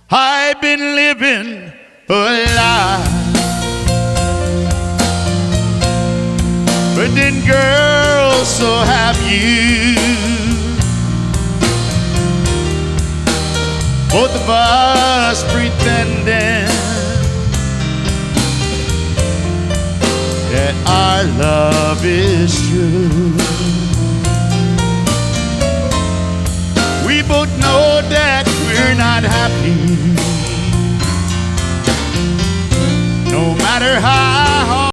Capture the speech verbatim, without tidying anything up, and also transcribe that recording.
I've been living a lie. But then, girl, so have you. Both of us pretending that our love is true. We both know that we're not happy, no matter how